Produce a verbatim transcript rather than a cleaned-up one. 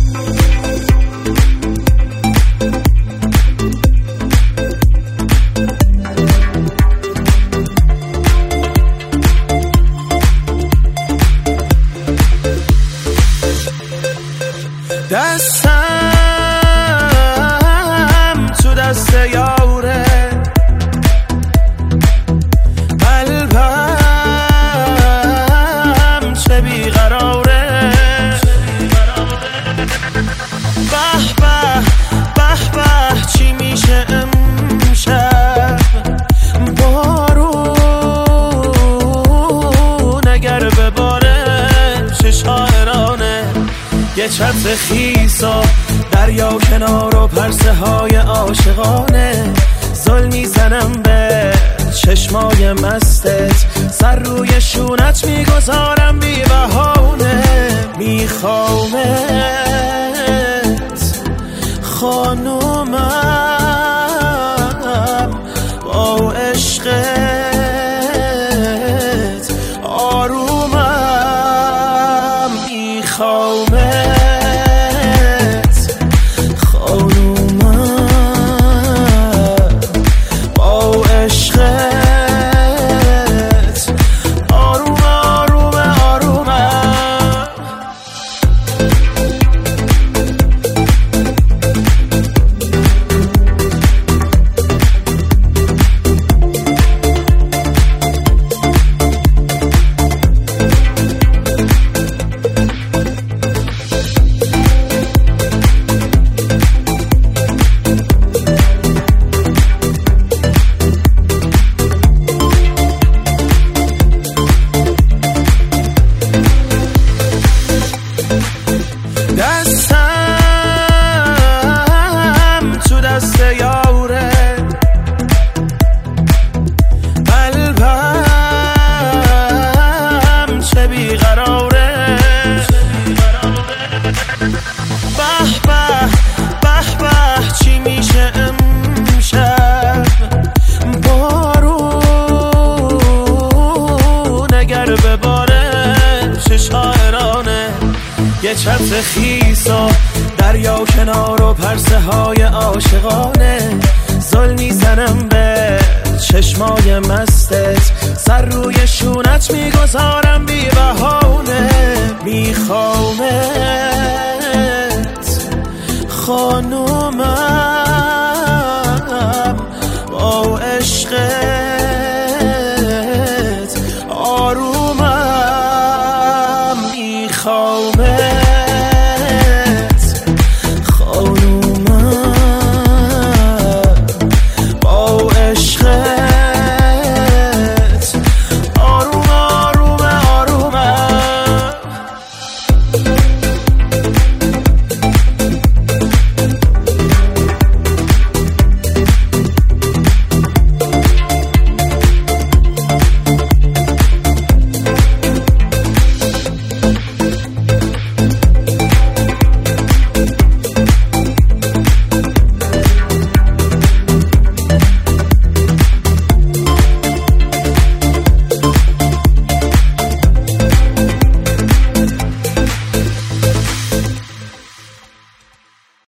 دستم تو دست یاره، قلبم چه بیقراره. به به به به چی میشه امشب، بارون اگر بباره چه شاعرانه. یه چتر خیسا دریا کنار و پرسه های عاشقانه، زل میزنم به چشمای مستت، سر روی شونت میگذارم بی بهانه. میخوامت خانومم با عشقت آرومم. میخوامت دستم تو دست یاره، قلبم چه بیقراره. به به به به چی میشه امشب، بارون اگر بباره چه شاعرانه. یه چتر خیسا دریا کنار و پرسه های عاشقانه، زل میزنم به چشمای مستت، سر روی شونت میگذارم بی بهانه. میخوامت